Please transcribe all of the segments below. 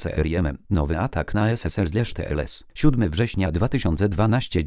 CRM. Nowy atak na SSL/TLS. 7 września 2012,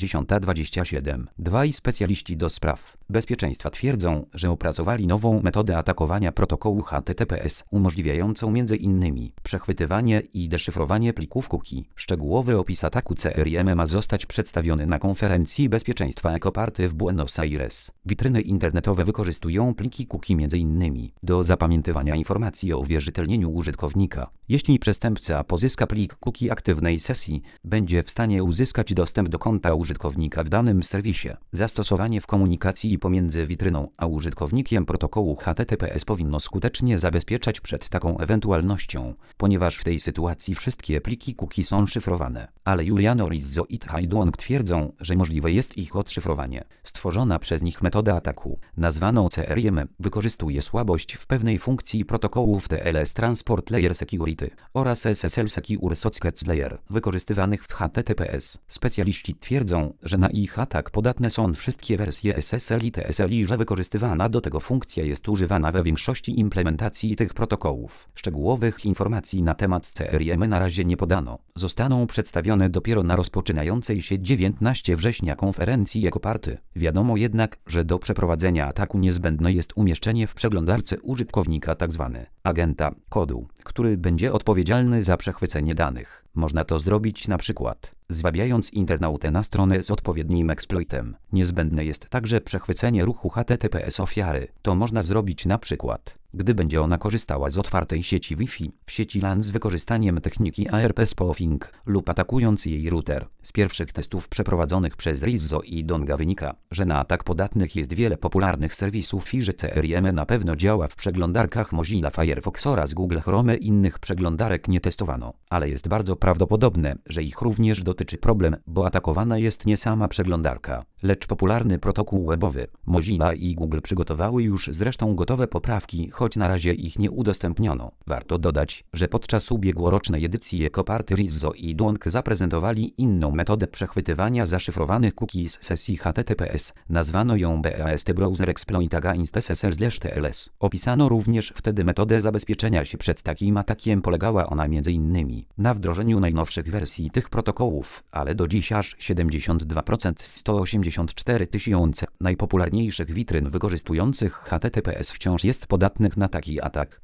10:27. Dwaj specjaliści do spraw bezpieczeństwa twierdzą, że opracowali nową metodę atakowania protokołu HTTPS, umożliwiającą m.in. przechwytywanie i deszyfrowanie plików cookie. Szczegółowy opis ataku CRM ma zostać przedstawiony na konferencji bezpieczeństwa ECOPARTY w Buenos Aires. Witryny internetowe wykorzystują pliki cookie m.in. do zapamiętywania informacji o uwierzytelnieniu użytkownika. Jeśli przestępca pozyska plik cookie aktywnej sesji, będzie w stanie uzyskać dostęp do konta użytkownika w danym serwisie. Zastosowanie w komunikacji pomiędzy witryną a użytkownikiem protokołu HTTPS powinno skutecznie zabezpieczać przed taką ewentualnością, ponieważ w tej sytuacji wszystkie pliki cookie są szyfrowane. Ale Giuliano Rizzo i Thai Duong twierdzą, że możliwe jest ich odszyfrowanie. Stworzona przez nich metoda ataku, nazwaną CRM, wykorzystuje słabość w pewnej funkcji protokołów TLS Transport Layer Security oraz SSL Secure Sockets Layer, wykorzystywanych w HTTPS. Specjaliści twierdzą, że na ich atak podatne są wszystkie wersje SSL i TSL i że wykorzystywana do tego funkcja jest używana we większości implementacji tych protokołów. Szczegółowych informacji na temat CRM na razie nie podano. Zostaną przedstawione dopiero na rozpoczynającej się 19 września konferencji ECOPARTY. Wiadomo jednak, że do przeprowadzenia ataku niezbędne jest umieszczenie w przeglądarce użytkownika tzw. agenta kodu, który będzie odpowiedzialny za przechwycenie danych. Można to zrobić na przykład zwabiając internautę na stronę z odpowiednim exploitem. Niezbędne jest także przechwycenie ruchu HTTPS ofiary. To można zrobić na przykład, gdy będzie ona korzystała z otwartej sieci Wi-Fi w sieci LAN z wykorzystaniem techniki ARP spoofing lub atakując jej router. Z pierwszych testów przeprowadzonych przez Rizzo i Donga wynika, że na atak podatnych jest wiele popularnych serwisów i że CRM na pewno działa w przeglądarkach Mozilla Firefox oraz Google Chrome. Innych przeglądarek nie testowano, ale jest bardzo prawdopodobne, że ich również dotyczy problem, bo atakowana jest nie sama przeglądarka, lecz popularny protokół webowy. Mozilla i Google przygotowały już zresztą gotowe poprawki, choć na razie ich nie udostępniono. Warto dodać, że podczas ubiegłorocznej edycji ECOPARTY Rizzo i Duong zaprezentowali inną metodę przechwytywania zaszyfrowanych cookies z sesji HTTPS. Nazwano ją BAST Browser Exploit Against SSL/TLS. Opisano również wtedy metodę zabezpieczenia się przed takim atakiem. Polegała ona m.in. na wdrożeniu najnowszych wersji tych protokołów, ale do dziś aż 72% z 184 000 najpopularniejszych witryn wykorzystujących HTTPS wciąż jest podatnych na taki atak.